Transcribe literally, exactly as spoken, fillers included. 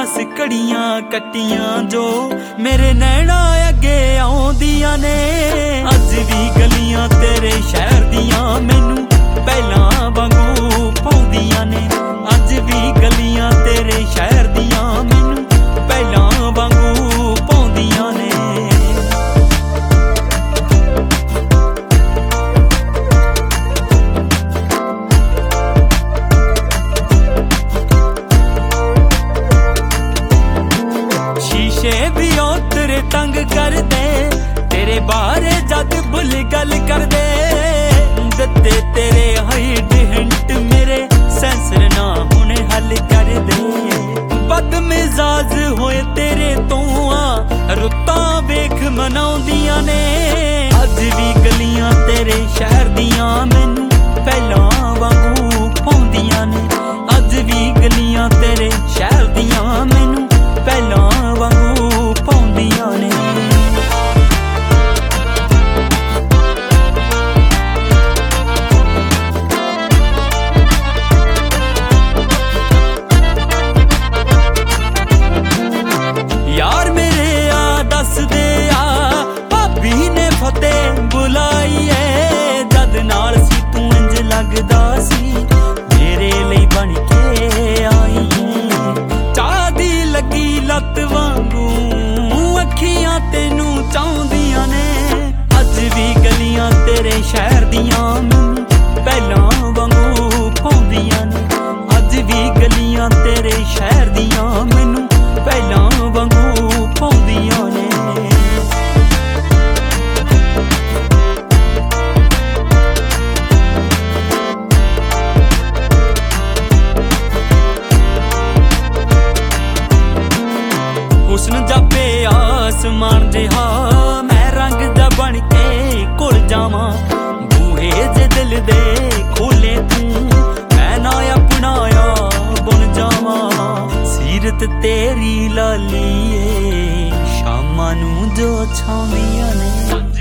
खास कड़ियां कट्टियां जो मेरे नैना अगे आउंदियां ने। अज भी गलियां तेरे शहर दियां मैनू पहलां वांगू पाउंदियां ने। अज भी गलियां तेरे शहर दियां मैनू पहलां वांगू पाउंदियां ने। शीशे भी ओ तेरे तंग कर दे, तेरे बारे जद बुल गल कर दे। दत्ते तेरे हाइट हिंट मेरे सेंसर ना हुणे हल कर दे। बदमिजाज होए तेरे तो आ रुत्तां वेख मनाउंदियां ने। अज भी गलियां तेरे शहर दियां मैनू पहलां वांगू पाउंदियां ने। अज भी गलियां तेरे शहर दियां मैनू पहलां वांगू पाउंदियां ने। यार मेरे आ दस दे आ भाभी ने फतेह बुलाई है। जद नाल सी तू इंज लगदा सी मेरे लई बन के आई है। चाह दी लगी लत वांगू अखियां तेनू चाहुंदियां ने। अज भी गलियां तेरे शहर दियां मैनू पहलां वांगू पाउंदियां ने। अज भी गलियां तेरे शहर दियां मैनू पहलां वांगू पाउंदियां ने। हुस्न जापे आसमान जिहा मैं रंग दा बन के घुल जावां। बूहे जे दिल दे खोले तू मैं ना अपनाया बुन जावां। सीरत तेरी लाली ए शामां नू जो छाउंदियां ने।